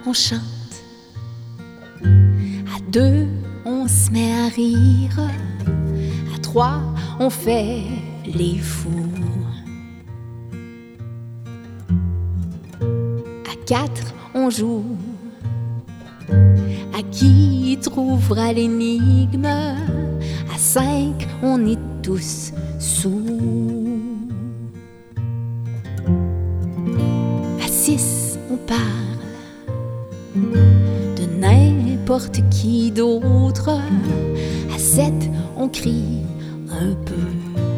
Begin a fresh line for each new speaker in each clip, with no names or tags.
on chante. À 2, on se met à rire. À 3, on fait les fous. À 4, on joue. À qui trouvera l'énigme? À 5, on est tous sous. À 6, on parle de n'importe qui d'autre. À 7, on crie un peu.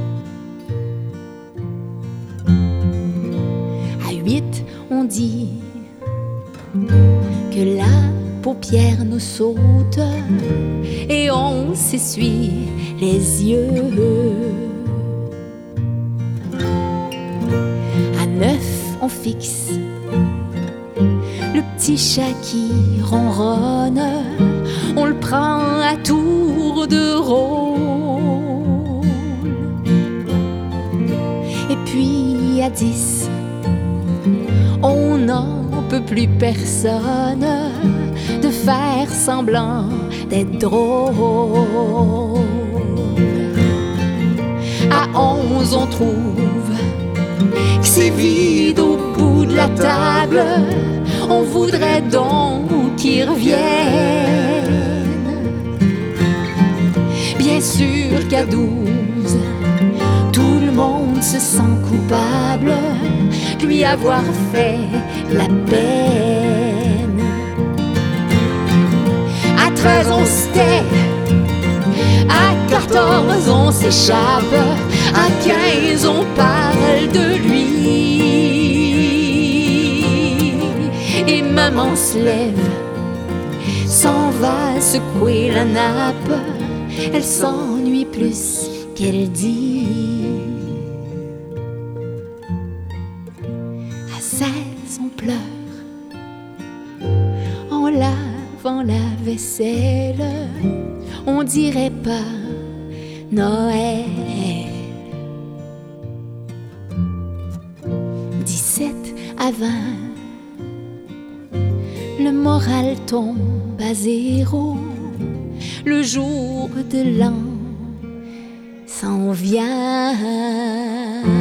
À 8, on dit que la paupière nous saute et on s'essuie les yeux. À 9, on fixe le petit chat qui ronronne. On le prend à tour de rôle. Et puis à 10, on n'en peut plus personne de faire semblant d'être drôle. À 11, on trouve que c'est vide au bout de la table. On voudrait donc qu'ils reviennent. Bien sûr qu'à 12, tout le monde se sent coupable de lui avoir fait la peine. À 13, on se tait. À 14, on s'échappe. À 15, on parle de lui. Et maman se lève, s'en va secouer la nappe. Elle s'ennuie plus qu'elle dit. À 16, on pleure en lavant la vaisselle. On dirait pas Noël. 17 à 20, le moral tombe à 0. Le jour de l'an s'en vient.